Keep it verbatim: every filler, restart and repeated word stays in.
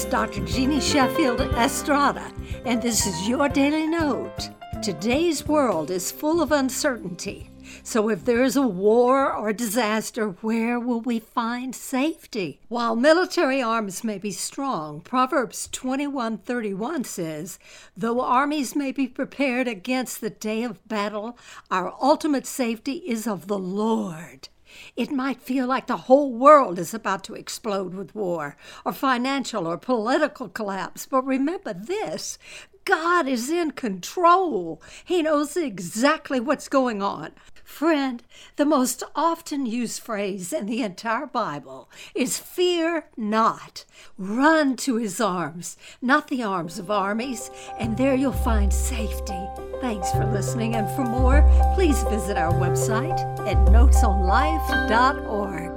is Doctor Jeannie Sheffield Estrada, and this is your Daily Note. Today's world is full of uncertainty, so if there is a war or disaster, where will we find safety? While military arms may be strong, Proverbs twenty-one thirty-one says, "Though armies may be prepared against the day of battle, our ultimate safety is of the Lord." It might feel like the whole world is about to explode with war or financial or political collapse, but remember this: God is in control. He knows exactly what's going on. Friend, the most often used phrase in the entire Bible is "fear not." Run to his arms, not the arms of armies, and there you'll find safety. Thanks for listening, and for more, please visit our website at notes on life dot org.